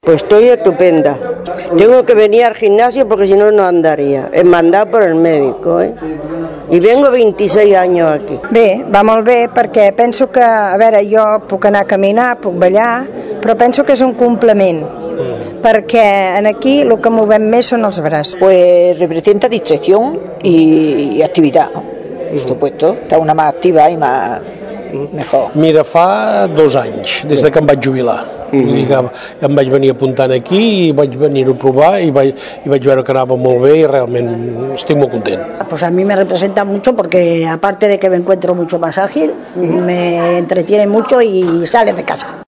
Pues estoy estupenda. Tengo que venir al gimnasio porque si no, no andaría. Es mandado por el médico, ¿eh? I vengo 26 anys aquí. Bé, va molt bé perquè penso que, a veure, jo puc anar a caminar, puc ballar, però penso que és un complement, perquè aquí el que movem més són els braços. Pues representa distracción y actividad, por supuesto. Está una más activa y más mejor. Mira, fa 2 anys, des de que em vaig jubilar. Vull dir que em vaig venir apuntant aquí i vaig venir-ho a provar i vaig veure que anava molt bé i realment estic molt content. Pues a mí me representa mucho porque aparte de que me encuentro mucho más ágil, me entretiene mucho y sale de casa.